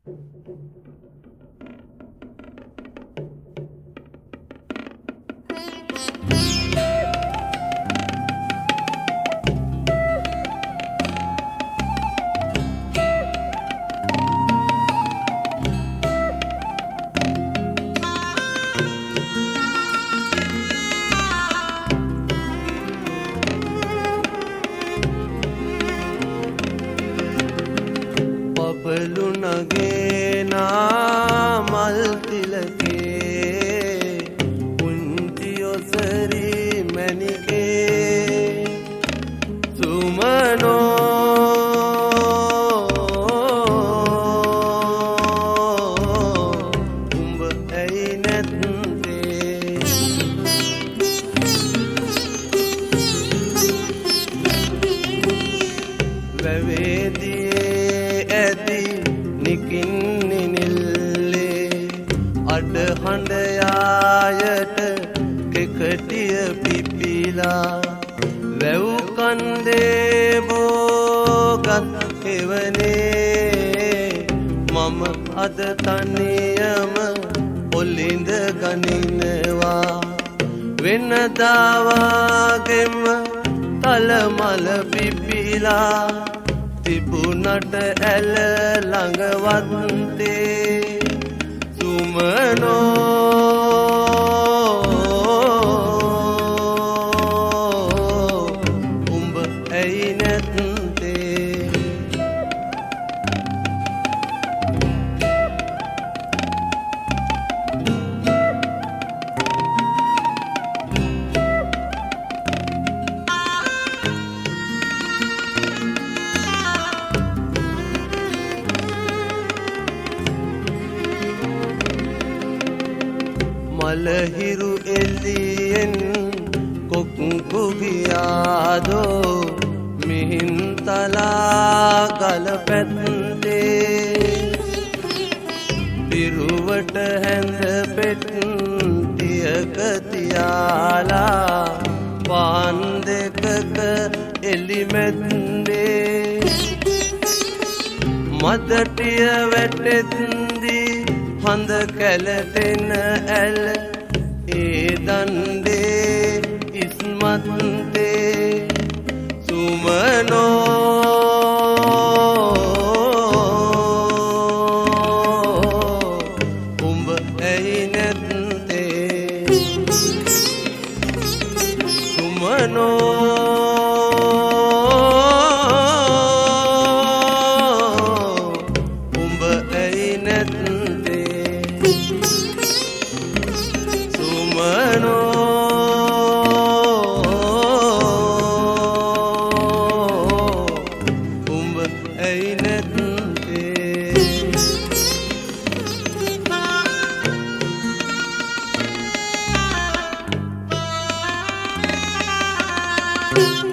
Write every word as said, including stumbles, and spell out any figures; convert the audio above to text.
පබළුණගේ නාමල් තිලකේ පුංචි ඔසරි මැණිකේ සුමනෝ උඹ ඇයි නැත්තේ වැවේදියේ ඇති නිකින්නේ නිල්ලේ අඩ හඬ යායට කෙකටිය පිපිලා වැව් කන්දේ බෝගත් එවනේ මම අද තනියම ඔලිඳ ගනිනවා වෙනදා වගේම තලමල පිපිලා තිබුණට ඇල ළඟවත්තේ සුමනෝ උඹ ඇයි නැත්තේ මලහිරු එල්ලියෙන් කොක්කු ගියාදෝ මිහින්තලා ගල පැත්තේ පිරුවට හැඳ පෙට්ටියක තියාලා පාන් දෙකක එලිමැද්දේ මදටිය වැටෙත්දී හඳ කැලටෙන ඇල ඒ දණ්ඩේ ඉස්මත්තේ සුමනෝ උඹ ඇයි නැත්තේ සුමනෝ උඹ ඇයි නැත්තේ සුමනෝ උඹ ඇයි නැත්තේ